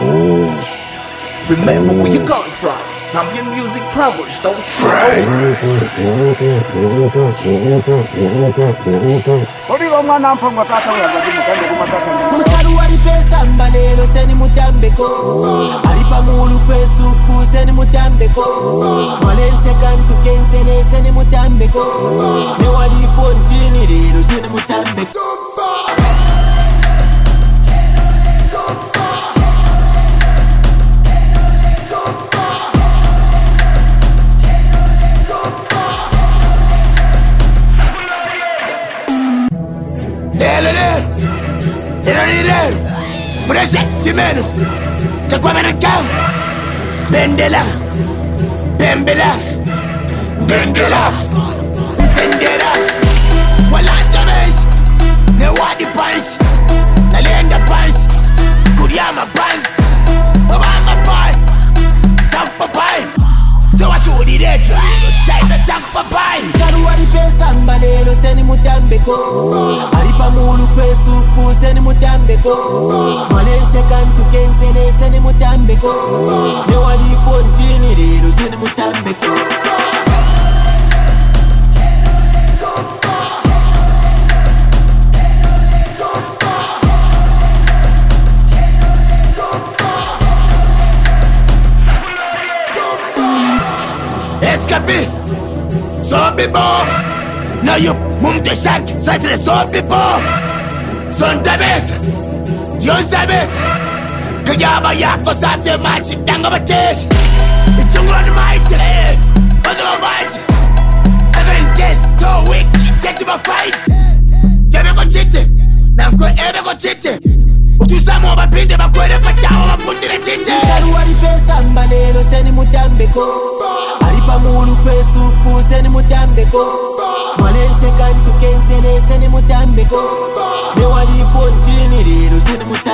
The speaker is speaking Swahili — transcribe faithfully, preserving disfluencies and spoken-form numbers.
Remember where you got from. Zambian music prowess, don't fret. Musaru alipesa mbalelo seni mutambeko. Alipa mulu pesufu seni mutambeko. Malense kantu kensene seni mutambeko. Ne wali fontini lelo seni mutambeko. Simeno, te cuadra el campo, vendela, bembela, bendela, sendera, walanja base, ne wadi pants, na lenda pants, kuriama pants, obama pie, champa pie, toa suri derecho, chaisa champa pie. Musaru alipesa mbalelo seni mutambeko. Alipa mulu pesufu seni mutambeko. Malense kantu kensene seni mutambeko. Ne wali fontini lelo seni mutambeko. Escape, zombie ball. Now you mum te shak, sai tre zombie ball. Son tabes, Dios sabes. Que ya vaya cosa te machi, tango bates. Ichungro ni maite, otro match. Seven days, so wicked, get to my fight. Ebe ko chite, nanko ebe ko chite. Utusamo bapinde bakwere pachao bapundire chite. Musaru alipesa mbalelo seni mutambeko. Alipa mulu pesufu seni mutambeko. Malense kantu kensene seni mutambeko. Ne wali fontini lelo seni mutambeko.